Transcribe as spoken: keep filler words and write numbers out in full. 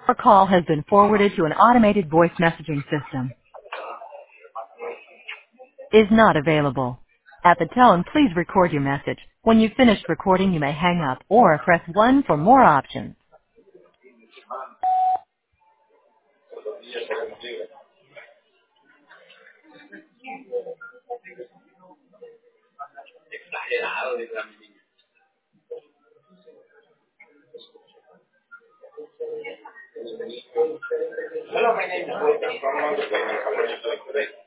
Your call has been forwarded to an automated voice messaging system. Is not available. At the tone, please record your message. When you've finished recording, you may hang up or press one for more options. Hello, my name is Wolfgang from London.